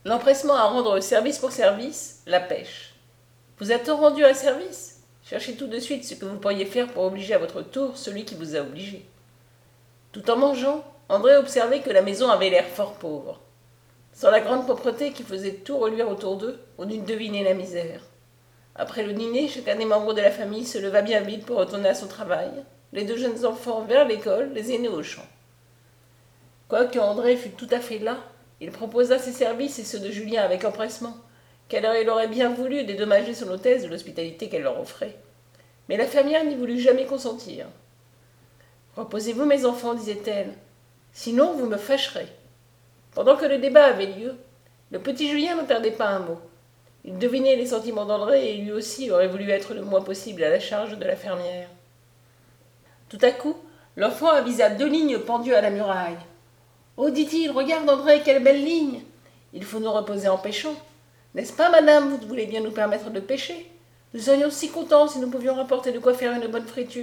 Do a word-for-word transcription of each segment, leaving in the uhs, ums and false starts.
L'empressement à rendre service pour service, la pêche. Vous a-t-on rendu un service? Cherchez tout de suite ce que vous pourriez faire pour obliger à votre tour celui qui vous a obligé. Tout en mangeant, André observait que la maison avait l'air fort pauvre. Sans la grande propreté qui faisait tout reluire autour d'eux, on eût deviné la misère. Après le dîner, chacun des membres de la famille se leva bien vite pour retourner à son travail, les deux jeunes enfants vers l'école, les aînés au champ. Quoique André fût tout à fait las, il proposa ses services et ceux de Julien avec empressement, car il aurait bien voulu dédommager son hôtesse de l'hospitalité qu'elle leur offrait. Mais la fermière n'y voulut jamais consentir. « Reposez-vous, mes enfants, disait-elle, sinon vous me fâcherez. » Pendant que le débat avait lieu, le petit Julien ne perdait pas un mot. Il devinait les sentiments d'André et lui aussi aurait voulu être le moins possible à la charge de la fermière. Tout à coup, l'enfant avisa deux lignes pendues à la muraille. « Oh, dit-il, regarde, André, quelle belle ligne! Il faut nous reposer en pêchant. N'est-ce pas, madame, vous voulez bien nous permettre de pêcher? Nous serions si contents si nous pouvions rapporter de quoi faire une bonne friture. »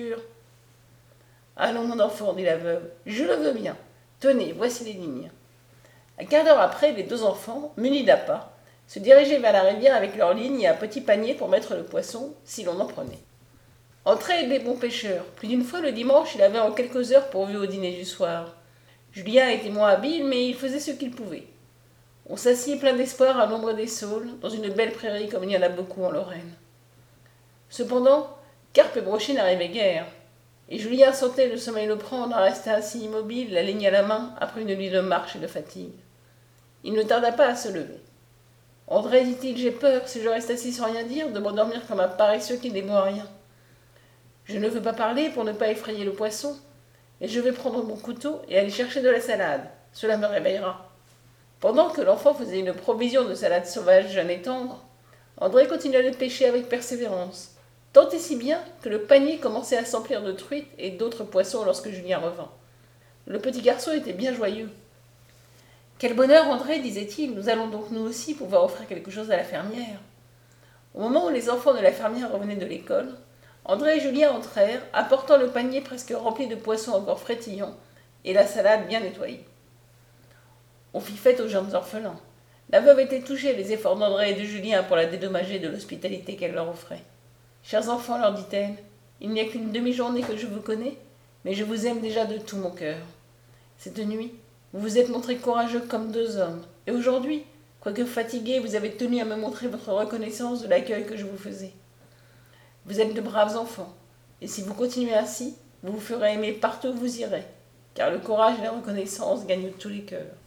« Allons, mon enfant, dit la veuve, je le veux bien. Tenez, voici les lignes. » Un quart d'heure après, les deux enfants, munis d'appât, se dirigeaient vers la rivière avec leurs lignes et un petit panier pour mettre le poisson, si l'on en prenait. André était bon pêcheur. Plus d'une fois le dimanche, il avait en quelques heures pourvu au dîner du soir. Julien était moins habile, mais il faisait ce qu'il pouvait. On s'assied plein d'espoir à l'ombre des saules, dans une belle prairie comme il y en a beaucoup en Lorraine. Cependant, carpe et brochet n'arrivaient guère, et Julien sentait le sommeil le prendre à rester ainsi immobile, la ligne à la main, après une nuit de marche et de fatigue. Il ne tarda pas à se lever. « André, dit-il, j'ai peur, si je reste assis sans rien dire, de m'endormir comme un paresseux qui n'est bon à rien. Je ne veux pas parler pour ne pas effrayer le poisson, et je vais prendre mon couteau et aller chercher de la salade. Cela me réveillera. » Pendant que l'enfant faisait une provision de salade sauvage jeune et tendre, André continuait de pêcher avec persévérance, tant et si bien que le panier commençait à s'emplir de truites et d'autres poissons lorsque Julien revint. Le petit garçon était bien joyeux. « Quel bonheur, André, disait-il, nous allons donc nous aussi pouvoir offrir quelque chose à la fermière. » Au moment où les enfants de la fermière revenaient de l'école, André et Julien entrèrent, apportant le panier presque rempli de poissons encore frétillants et la salade bien nettoyée. On fit fête aux jeunes orphelins. La veuve était touchée des efforts d'André et de Julien pour la dédommager de l'hospitalité qu'elle leur offrait. « Chers enfants, leur dit-elle, il n'y a qu'une demi-journée que je vous connais, mais je vous aime déjà de tout mon cœur. Cette nuit, vous vous êtes montrés courageux comme deux hommes, et aujourd'hui, quoique fatigués, vous avez tenu à me montrer votre reconnaissance de l'accueil que je vous faisais. Vous êtes de braves enfants, et si vous continuez ainsi, vous vous ferez aimer partout où vous irez, car le courage et la reconnaissance gagnent tous les cœurs.